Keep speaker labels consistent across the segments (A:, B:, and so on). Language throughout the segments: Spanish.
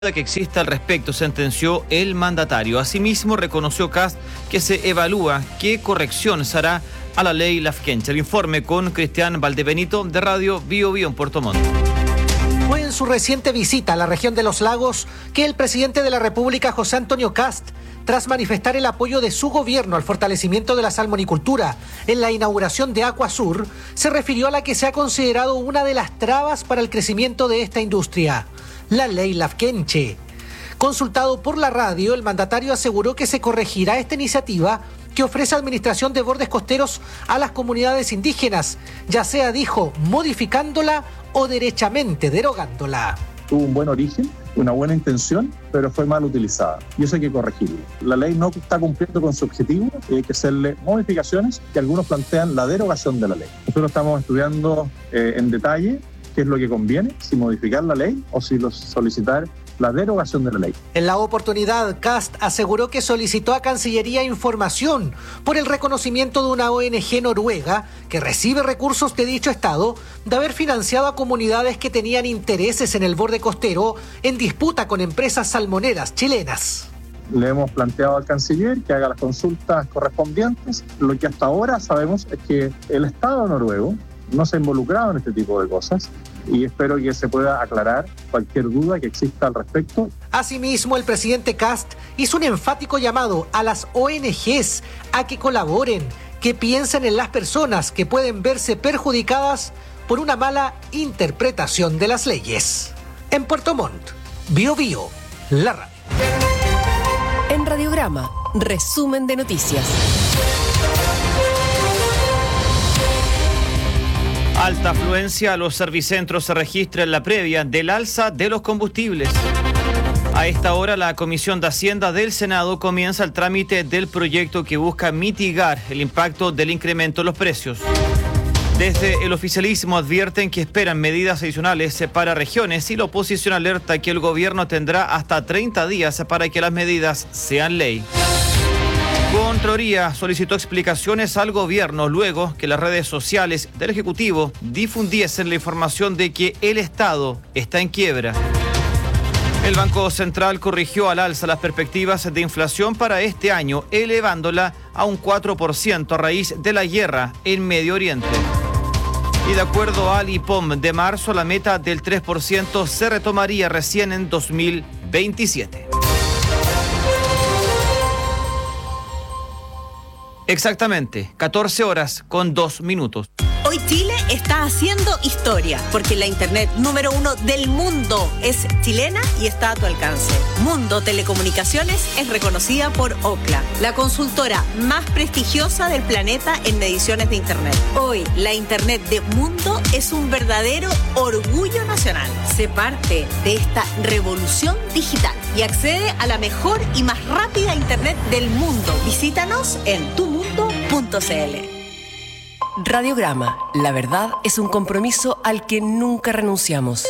A: que existe al respecto, sentenció el mandatario. Asimismo, reconoció Kast que se evalúa qué corrección se hará a la ley Lafkenche. El informe con Cristian Valdebenito de Radio Bio Bio en Puerto Montt.
B: Fue en su reciente visita a la región de los lagos que el presidente de la República, José Antonio Kast, tras manifestar el apoyo de su gobierno al fortalecimiento de la salmonicultura en la inauguración de Aquasur, se refirió a la que se ha considerado una de las trabas para el crecimiento de esta industria, la ley Lafkenche. Consultado por la radio, el mandatario aseguró que se corregirá esta iniciativa que ofrece administración de bordes costeros a las comunidades indígenas, ya sea, dijo, modificándola o derechamente derogándola.
C: Tuvo un buen origen, una buena intención, pero fue mal utilizada y eso hay que corregirlo. La ley no está cumpliendo con su objetivo y hay que hacerle modificaciones que algunos plantean la derogación de la ley. Nosotros estamos estudiando en detalle qué es lo que conviene, si modificar la ley o si solicitar la derogación de la ley.
B: En la oportunidad, Kast aseguró que solicitó a Cancillería información por el reconocimiento de una ONG noruega que recibe recursos de dicho estado de haber financiado a comunidades que tenían intereses en el borde costero en disputa con empresas salmoneras chilenas.
C: Le hemos planteado al canciller que haga las consultas correspondientes. Lo que hasta ahora sabemos es que el Estado noruego no se ha involucrado en este tipo de cosas y espero que se pueda aclarar cualquier duda que exista al respecto.
B: Asimismo, el presidente Kast hizo un enfático llamado a las ONGs a que colaboren, que piensen en las personas que pueden verse perjudicadas por una mala interpretación de las leyes. En Puerto Montt, Bio Bio, la radio.
D: En Radiograma, resumen de noticias.
A: Alta afluencia a los servicentros se registra en la previa del alza de los combustibles. A esta hora, la Comisión de Hacienda del Senado comienza el trámite del proyecto que busca mitigar el impacto del incremento en los precios. Desde el oficialismo advierten que esperan medidas adicionales para regiones y la oposición alerta que el gobierno tendrá hasta 30 días para que las medidas sean ley. Contraloría solicitó explicaciones al gobierno luego que las redes sociales del Ejecutivo difundiesen la información de que el Estado está en quiebra. El Banco Central corrigió al alza las perspectivas de inflación para este año, elevándola a un 4% a raíz de la guerra en Medio Oriente. Y de acuerdo al IPOM de marzo, la meta del 3% se retomaría recién en 2027. Exactamente, 14 horas con 2 minutos.
E: Hoy Chile está haciendo historia, porque la internet número 1 del mundo es chilena y está a tu alcance. Mundo Telecomunicaciones es reconocida por Ookla, la consultora más prestigiosa del planeta en mediciones de internet. Hoy, la internet de Mundo es un verdadero orgullo nacional. Sé parte de esta revolución digital y accede a la mejor y más rápida internet del mundo. Visítanos en tumundo.cl.
D: Radiograma, la verdad es un compromiso al que nunca renunciamos.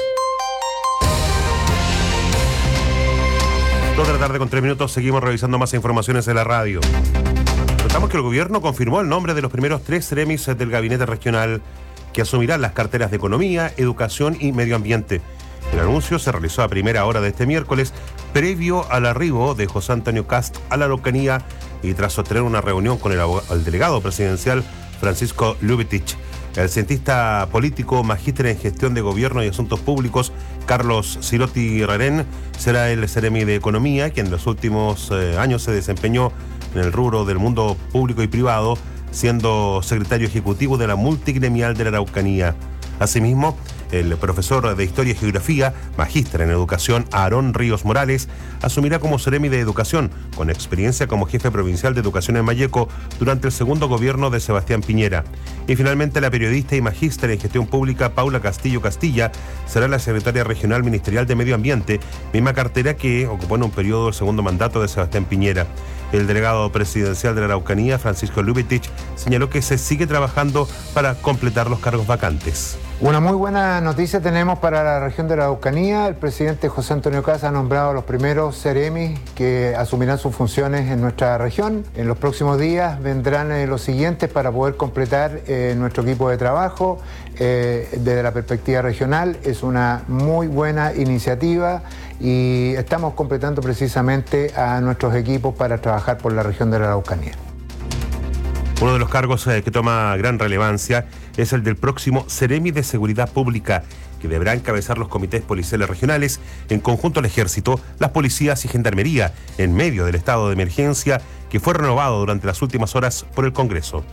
F: 2 de la tarde con 3 minutos, seguimos revisando más informaciones de la radio. Notamos que el gobierno confirmó el nombre de los primeros 3 seremis del gabinete regional que asumirán las carteras de Economía, Educación y Medio Ambiente. El anuncio se realizó a primera hora de este miércoles, previo al arribo de José Antonio Kast a la Araucanía y tras sostener una reunión con el delegado presidencial Francisco Lubitich. El cientista político, magíster en gestión de gobierno y asuntos públicos, Carlos Sirotti Rerén, será el seremi de Economía, quien en los últimos años se desempeñó en el rubro del mundo público y privado, siendo secretario ejecutivo de la multigremial de la Araucanía. Asimismo, el profesor de Historia y Geografía, magíster en Educación, Aarón Ríos Morales, asumirá como seremi de Educación, con experiencia como jefe provincial de Educación en Malleco durante el segundo gobierno de Sebastián Piñera. Y finalmente, la periodista y magíster en Gestión Pública, Paula Castillo Castilla, será la secretaria regional ministerial de Medio Ambiente, misma cartera que ocupó en un periodo el segundo mandato de Sebastián Piñera. El delegado presidencial de la Araucanía, Francisco Lubitich, señaló que se sigue trabajando para completar los cargos vacantes.
G: Una muy buena noticia tenemos para la región de la Araucanía. El presidente José Antonio Kast ha nombrado a los primeros seremis que asumirán sus funciones en nuestra región. En los próximos días vendrán los siguientes para poder completar nuestro equipo de trabajo. Desde la perspectiva regional es una muy buena iniciativa y estamos completando precisamente a nuestros equipos para trabajar por la región de la Araucanía.
F: Uno de los cargos que toma gran relevancia es el del próximo Seremi de Seguridad Pública, que deberá encabezar los comités policiales regionales en conjunto al Ejército, las policías y Gendarmería, en medio del estado de emergencia que fue renovado durante las últimas horas por el Congreso.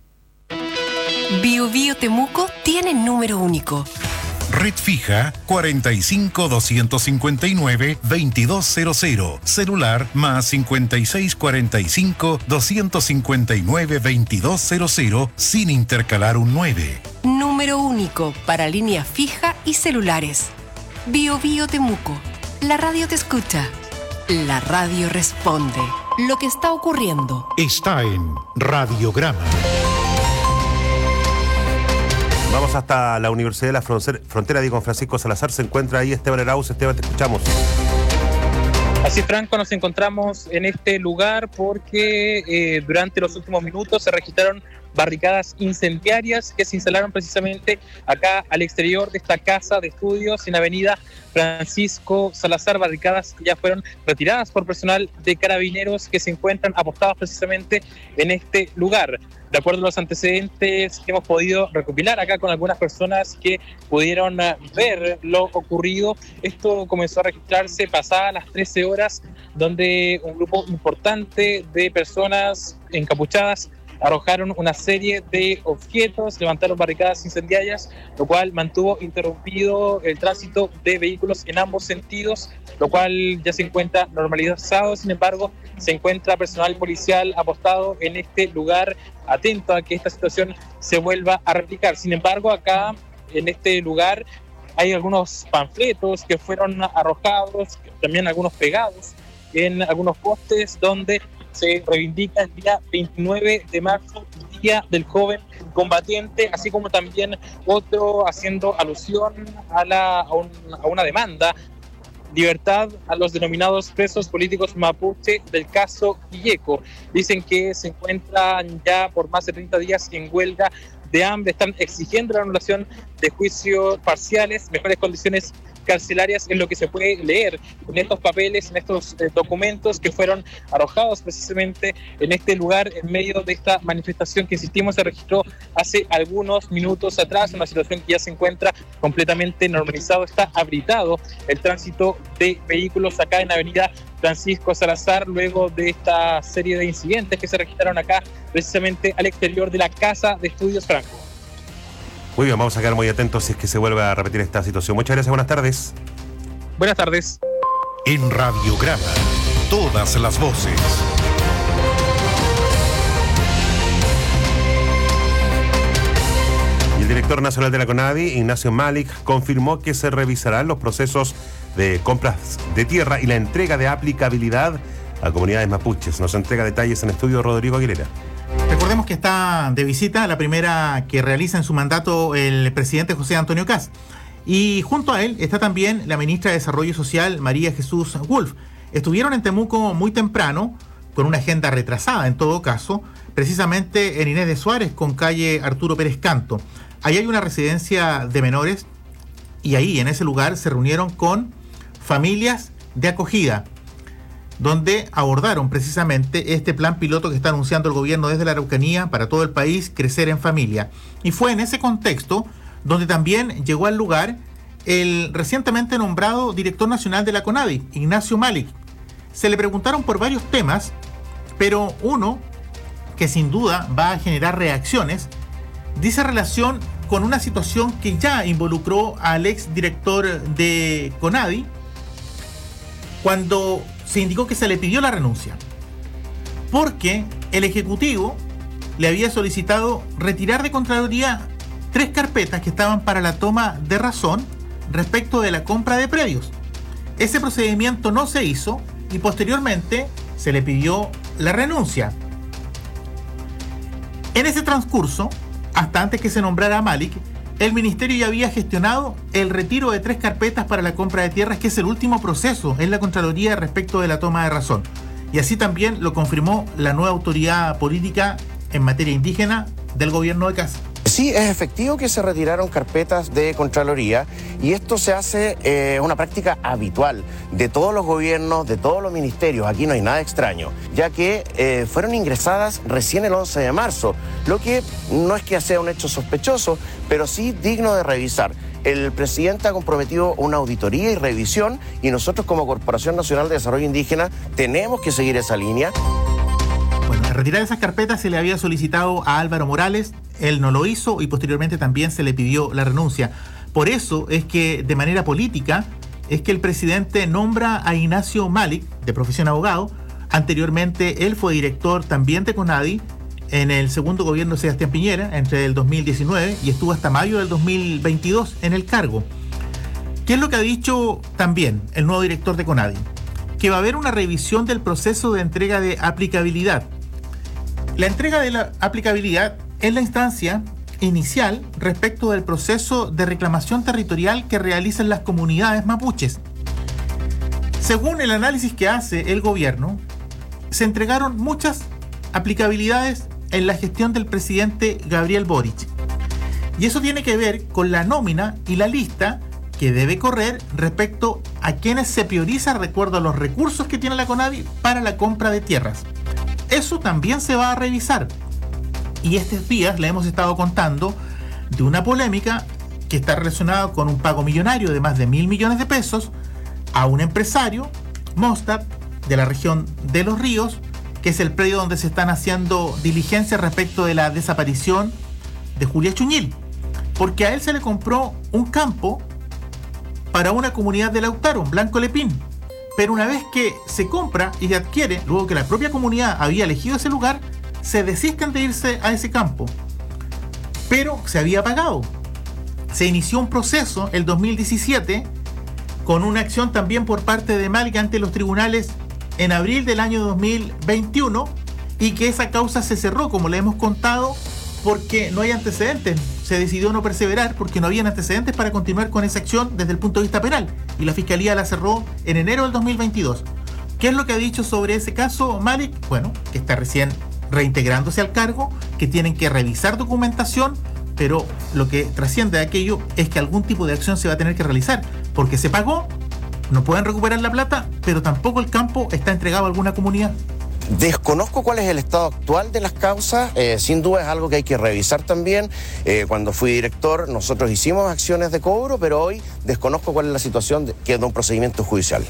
D: Bio Bio Temuco tiene número único.
H: Red fija 45-259-2200. Celular más 5645-259-2200 sin intercalar un 9.
D: Número único para línea fija y celulares. Bio Bio Temuco. La radio te escucha. La radio responde. Lo que está ocurriendo
H: está en Radiograma.
F: Vamos hasta la Universidad de la Frontera, Diego Francisco Salazar. Se encuentra ahí Esteban Arauz. Esteban, te escuchamos.
I: Así, Franco, nos encontramos en este lugar porque durante los últimos minutos se registraron barricadas incendiarias que se instalaron precisamente acá al exterior de esta casa de estudios en Avenida Francisco Salazar, barricadas que ya fueron retiradas por personal de Carabineros que se encuentran apostados precisamente en este lugar. De acuerdo a los antecedentes que hemos podido recopilar acá con algunas personas que pudieron ver lo ocurrido, esto comenzó a registrarse pasadas las 13 horas, donde un grupo importante de personas encapuchadas arrojaron una serie de objetos, levantaron barricadas incendiarias, lo cual mantuvo interrumpido el tránsito de vehículos en ambos sentidos, lo cual ya se encuentra normalizado. Sin embargo, se encuentra personal policial apostado en este lugar, atento a que esta situación se vuelva a replicar. Sin embargo, acá en este lugar hay algunos panfletos que fueron arrojados, también algunos pegados en algunos postes, donde se reivindica el día 29 de marzo, Día del Joven Combatiente, así como también otro haciendo alusión a una demanda: libertad a los denominados presos políticos mapuche del caso Quilleco. Dicen que se encuentran ya por más de 30 días en huelga de hambre, están exigiendo la anulación de juicios parciales, mejores condiciones carcelarias, en lo que se puede leer en estos papeles, en estos documentos que fueron arrojados precisamente en este lugar en medio de esta manifestación que, insistimos, se registró hace algunos minutos atrás, una situación que ya se encuentra completamente normalizado. Está habilitado el tránsito de vehículos acá en Avenida Francisco Salazar, luego de esta serie de incidentes que se registraron acá precisamente al exterior de la Casa de Estudios Franco.
F: Muy bien, vamos a quedar muy atentos si es que se vuelve a repetir esta situación. Muchas gracias, buenas tardes.
I: Buenas tardes.
H: En Radiograma, todas las voces.
F: Y el director nacional de la CONADI, Ignacio Malik, confirmó que se revisarán los procesos de compras de tierra y la entrega de aplicabilidad a comunidades mapuches. Nos entrega detalles en estudio Rodrigo Aguilera.
J: Recordemos que está de visita, la primera que realiza en su mandato el presidente José Antonio Kast. Y junto a él está también la ministra de Desarrollo Social, María Jesús Wolf. Estuvieron en Temuco muy temprano, con una agenda retrasada en todo caso, precisamente en Inés de Suárez con calle Arturo Pérez Canto. Ahí hay una residencia de menores y ahí en ese lugar se reunieron con familias de acogida, donde abordaron precisamente este plan piloto que está anunciando el gobierno desde la Araucanía para todo el país, Crecer en Familia. Y fue en ese contexto donde también llegó al lugar el recientemente nombrado director nacional de la CONADI, Ignacio Malik. Se le preguntaron por varios temas, pero uno que sin duda va a generar reacciones dice relación con una situación que ya involucró al ex director de CONADI cuando se indicó que se le pidió la renuncia, porque el Ejecutivo le había solicitado retirar de Contraloría 3 carpetas que estaban para la toma de razón respecto de la compra de predios. Ese procedimiento no se hizo y posteriormente se le pidió la renuncia. En ese transcurso, hasta antes que se nombrara a Malik, el ministerio ya había gestionado el retiro de 3 carpetas para la compra de tierras, que es el último proceso en la Contraloría respecto de la toma de razón. Y así también lo confirmó la nueva autoridad política en materia indígena del gobierno de Kast.
K: Sí, es efectivo que se retiraron carpetas de Contraloría y esto se hace una práctica habitual de todos los gobiernos, de todos los ministerios. Aquí no hay nada extraño, ya que fueron ingresadas recién el 11 de marzo, lo que no es que sea un hecho sospechoso, pero sí digno de revisar. El presidente ha comprometido una auditoría y revisión y nosotros como Corporación Nacional de Desarrollo Indígena tenemos que seguir esa línea.
J: Bueno, retirar esas carpetas se le había solicitado a Álvaro Morales, él no lo hizo y posteriormente también se le pidió la renuncia. Por eso es que de manera política es que el presidente nombra a Ignacio Malik, de profesión abogado. Anteriormente él fue director también de CONADI en el segundo gobierno de Sebastián Piñera entre el 2019 y estuvo hasta mayo del 2022 en el cargo. ¿Qué es lo que ha dicho también el nuevo director de CONADI? Que va a haber una revisión del proceso de entrega de aplicabilidad. La entrega de la aplicabilidad es la instancia inicial respecto del proceso de reclamación territorial que realizan las comunidades mapuches. Según el análisis que hace el gobierno, se entregaron muchas aplicabilidades en la gestión del presidente Gabriel Boric. Y eso tiene que ver con la nómina y la lista que debe correr respecto a quienes se prioriza de acuerdo a los recursos que tiene la CONADI para la compra de tierras. Eso también se va a revisar. Y estos días le hemos estado contando de una polémica que está relacionada con un pago millonario de más de 1.000 millones de pesos a un empresario, Mostad, de la región de Los Ríos, que es el predio donde se están haciendo diligencias respecto de la desaparición de Julia Chuñil. Porque a él se le compró un campo para una comunidad de Lautaro, Blanco Lepín. Pero una vez que se compra y se adquiere, luego que la propia comunidad había elegido ese lugar, se desisten de irse a ese campo. Pero se había pagado. Se inició un proceso el 2017 con una acción también por parte de Malik ante los tribunales en abril del año 2021 y que esa causa se cerró, como le hemos contado, porque no hay antecedentes. Se decidió no perseverar porque no habían antecedentes para continuar con esa acción desde el punto de vista penal y la Fiscalía la cerró en enero del 2022. ¿Qué es lo que ha dicho sobre ese caso Malik? Bueno, que está recién reintegrándose al cargo, que tienen que revisar documentación, pero lo que trasciende de aquello es que algún tipo de acción se va a tener que realizar, porque se pagó, no pueden recuperar la plata, pero tampoco el campo está entregado a alguna comunidad.
K: Desconozco cuál es el estado actual de las causas, sin duda es algo que hay que revisar también. Cuando fui director nosotros hicimos acciones de cobro, pero hoy desconozco cuál es la situación que es de un procedimiento judicial.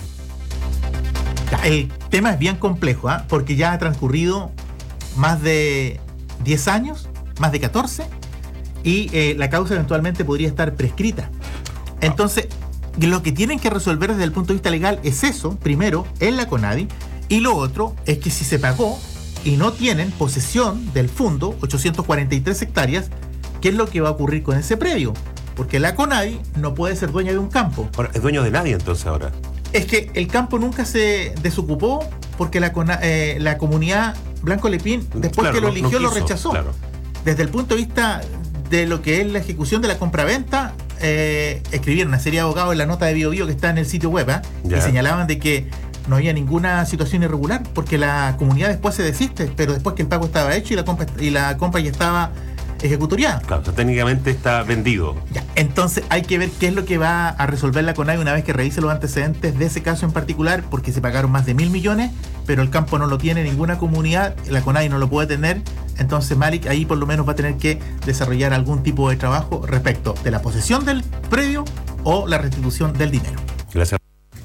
J: El tema es bien complejo, porque ya ha transcurrido más de 10 años, más de 14, y la causa eventualmente podría estar prescrita. Entonces, lo que tienen que resolver desde el punto de vista legal es eso, primero, en la CONADI, y lo otro es que si se pagó y no tienen posesión del fondo, 843 hectáreas, ¿qué es lo que va a ocurrir con ese predio? Porque la CONADI no puede ser dueña de un campo.
F: Ahora, ¿es dueño de nadie entonces ahora?
J: Es que el campo nunca se desocupó porque la comunidad Blanco Lepín, después que lo eligió, lo rechazó. Claro. Desde el punto de vista de lo que es la ejecución de la compraventa, escribieron una serie de abogados en la nota de Bio Bio que está en el sitio web, y señalaban de que no había ninguna situación irregular porque la comunidad después se desiste, pero después que el pago estaba hecho y la compra ya estaba ejecutoriada.
F: Claro, o sea, técnicamente está vendido.
J: Ya, entonces hay que ver qué es lo que va a resolver la CONADI una vez que revise los antecedentes de ese caso en particular, porque se pagaron más de 1.000 millones, pero el campo no lo tiene ninguna comunidad, la CONADI no lo puede tener, entonces Malik ahí por lo menos va a tener que desarrollar algún tipo de trabajo respecto de la posesión del predio o la restitución del dinero.
F: Gracias.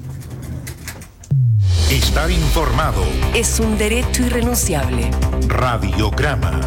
H: Estar informado
D: es un derecho irrenunciable.
H: Radiograma.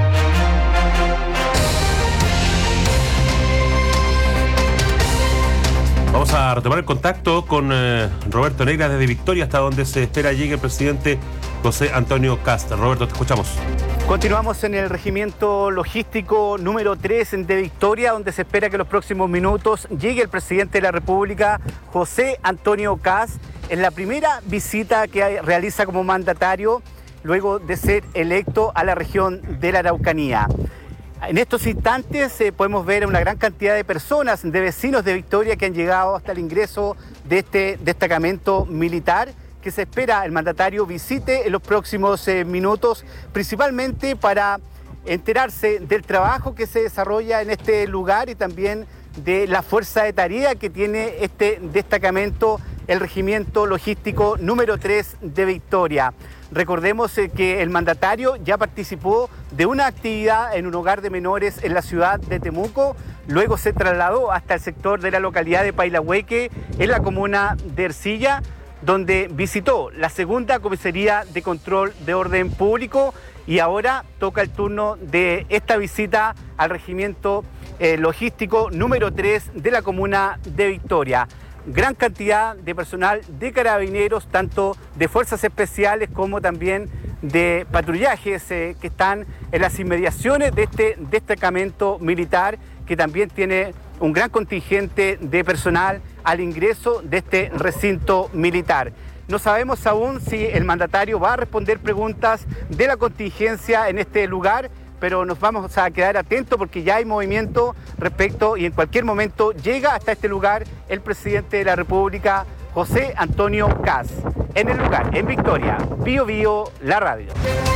F: Vamos a retomar el contacto con Roberto Neira desde Victoria, hasta donde se espera llegue el presidente José Antonio Kast. Roberto, te escuchamos.
L: Continuamos en el regimiento logístico número 3 de Victoria, donde se espera que en los próximos minutos llegue el presidente de la República, José Antonio Kast, en la primera visita que realiza como mandatario luego de ser electo a la región de la Araucanía. En estos instantes podemos ver una gran cantidad de personas, de vecinos de Victoria que han llegado hasta el ingreso de este destacamento militar que se espera el mandatario visite en los próximos minutos, principalmente para enterarse del trabajo que se desarrolla en este lugar y también de la fuerza de tarea que tiene este destacamento, el Regimiento Logístico número 3 de Victoria. Recordemos que el mandatario ya participó de una actividad en un hogar de menores en la ciudad de Temuco, luego se trasladó hasta el sector de la localidad de Pailahueque, en la comuna de Ercilla, donde visitó la segunda comisaría de control de orden público y ahora toca el turno de esta visita al Regimiento Logístico número 3 de la comuna de Victoria. Gran cantidad de personal de carabineros, tanto de fuerzas especiales como también de patrullajes que están en las inmediaciones de este destacamento militar, que también tiene un gran contingente de personal al ingreso de este recinto militar. No sabemos aún si el mandatario va a responder preguntas de la contingencia en este lugar, pero nos vamos a quedar atentos porque ya hay movimiento respecto y en cualquier momento llega hasta este lugar el presidente de la República, José Antonio Kast. En el lugar, en Victoria, Bío Bío, la radio.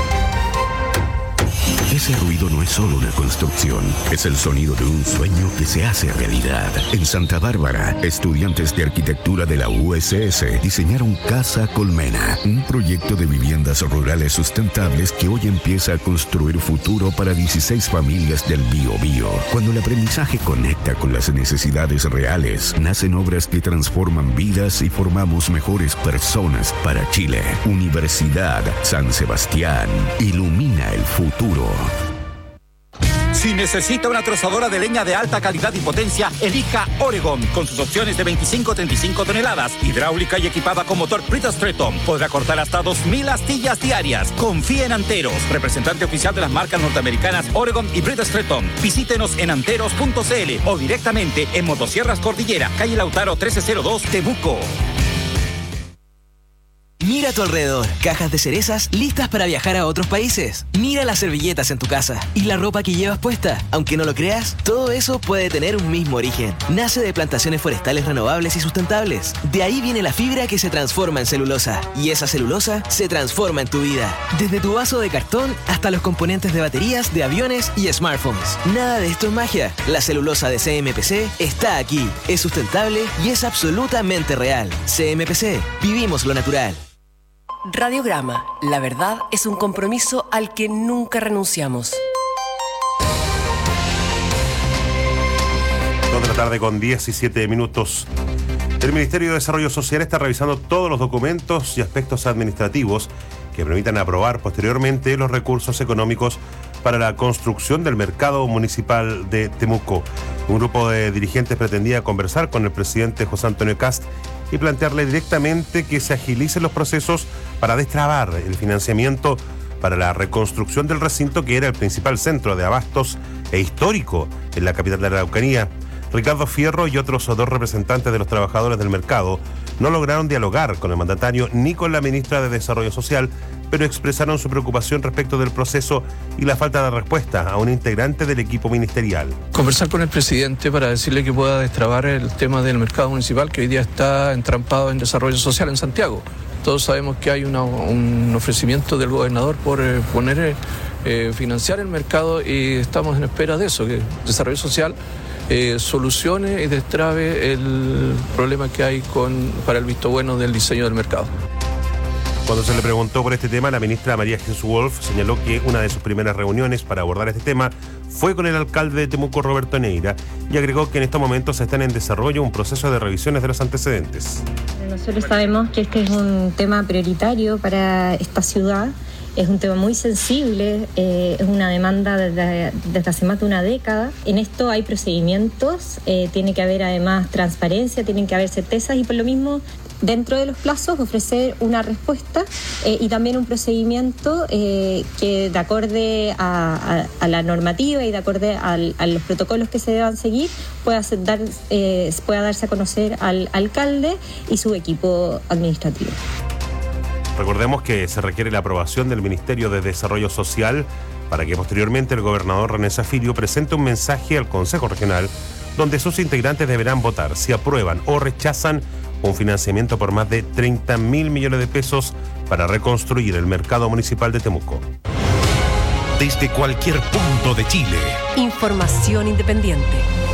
M: Ese ruido no es solo una construcción, es el sonido de un sueño que se hace realidad. En Santa Bárbara, estudiantes de arquitectura de la USS diseñaron Casa Colmena, un proyecto de viviendas rurales sustentables que hoy empieza a construir futuro para 16 familias del Biobío. Cuando el aprendizaje conecta con las necesidades reales, nacen obras que transforman vidas y formamos mejores personas para Chile. Universidad San Sebastián, ilumina el futuro.
N: Si necesita una trozadora de leña de alta calidad y potencia, elija Oregon, con sus opciones de 25 a 35 toneladas, hidráulica y equipada con motor Bridgestone. Podrá cortar hasta 2.000 astillas diarias. Confíe en Anteros, representante oficial de las marcas norteamericanas Oregon y Bridgestone. Visítenos en anteros.cl o directamente en Motosierras Cordillera, calle Lautaro 1302, Temuco.
O: Mira a tu alrededor, cajas de cerezas listas para viajar a otros países. Mira las servilletas en tu casa y la ropa que llevas puesta. Aunque no lo creas, todo eso puede tener un mismo origen. Nace de plantaciones forestales renovables y sustentables. De ahí viene la fibra que se transforma en celulosa. Y esa celulosa se transforma en tu vida. Desde tu vaso de cartón hasta los componentes de baterías, de aviones y smartphones. Nada de esto es magia. La celulosa de CMPC está aquí. Es sustentable y es absolutamente real. CMPC, vivimos lo natural.
D: Radiograma, la verdad es un compromiso al que nunca renunciamos.
F: 2 de la tarde con 17 minutos. El Ministerio de Desarrollo Social está revisando todos los documentos y aspectos administrativos que permitan aprobar posteriormente los recursos económicos para la construcción del mercado municipal de Temuco. Un grupo de dirigentes pretendía conversar con el presidente José Antonio Kast y plantearle directamente que se agilicen los procesos para destrabar el financiamiento para la reconstrucción del recinto, que era el principal centro de abastos e histórico en la capital de la Araucanía. Ricardo Fierro y otros 2 representantes de los trabajadores del mercado no lograron dialogar con el mandatario ni con la ministra de Desarrollo Social, pero expresaron su preocupación respecto del proceso y la falta de respuesta a un integrante del equipo ministerial.
P: Conversar con el presidente para decirle que pueda destrabar el tema del mercado municipal, que hoy día está entrampado en desarrollo social en Santiago. Todos sabemos que hay un ofrecimiento del gobernador por financiar el mercado y estamos en espera de eso, que desarrollo social solucione y destrabe el problema que hay para el visto bueno del diseño del mercado.
F: Cuando se le preguntó por este tema, la ministra María Jesús Wolf señaló que una de sus primeras reuniones para abordar este tema fue con el alcalde de Temuco, Roberto Neira, y agregó que en estos momentos están en desarrollo un proceso de revisiones de los antecedentes.
Q: Nosotros sabemos que este es un tema prioritario para esta ciudad. Es un tema muy sensible, es una demanda desde hace más de una década. En esto hay procedimientos, tiene que haber además transparencia, tienen que haber certezas y por lo mismo, dentro de los plazos, ofrecer una respuesta y también un procedimiento que de acorde a la normativa y de acorde a los protocolos que se deban seguir pueda darse a conocer al alcalde y su equipo administrativo.
F: Recordemos que se requiere la aprobación del Ministerio de Desarrollo Social para que posteriormente el gobernador René Zaffirio presente un mensaje al Consejo Regional donde sus integrantes deberán votar si aprueban o rechazan un financiamiento por más de 30.000 millones de pesos para reconstruir el mercado municipal de Temuco.
H: Desde cualquier punto de Chile.
D: Información independiente.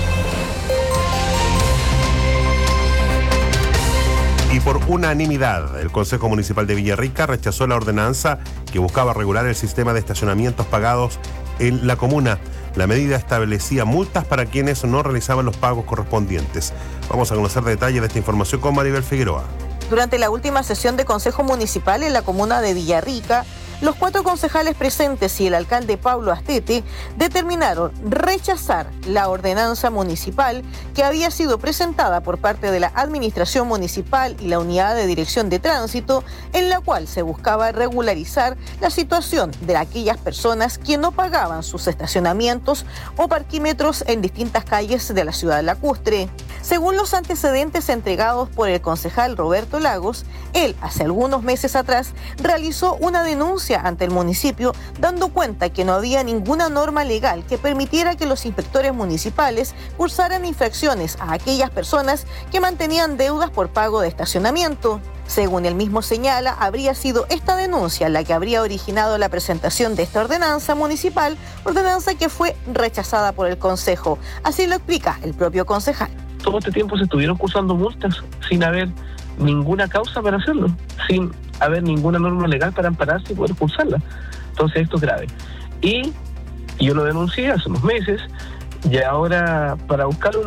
F: Y por unanimidad, el Consejo Municipal de Villarrica rechazó la ordenanza que buscaba regular el sistema de estacionamientos pagados en la comuna. La medida establecía multas para quienes no realizaban los pagos correspondientes. Vamos a conocer detalles de esta información con Maribel Figueroa.
R: Durante la última sesión de Consejo Municipal en la comuna de Villarrica, los 4 concejales presentes y el alcalde Pablo Astete determinaron rechazar la ordenanza municipal que había sido presentada por parte de la Administración Municipal y la Unidad de Dirección de Tránsito, en la cual se buscaba regularizar la situación de aquellas personas que no pagaban sus estacionamientos o parquímetros en distintas calles de la ciudad lacustre. Según los antecedentes entregados por el concejal Roberto Lagos, él hace algunos meses atrás realizó una denuncia ante el municipio dando cuenta que no había ninguna norma legal que permitiera que los inspectores municipales cursaran infracciones a aquellas personas que mantenían deudas por pago de estacionamiento. Según él mismo señala, habría sido esta denuncia la que habría originado la presentación de esta ordenanza municipal, ordenanza que fue rechazada por el Consejo. Así lo explica el propio concejal.
S: Todo este tiempo se estuvieron cursando multas sin haber ninguna causa para hacerlo, sin haber ninguna norma legal para ampararse y poder cursarla. Entonces esto es grave. Y yo lo denuncié hace unos meses y ahora para buscar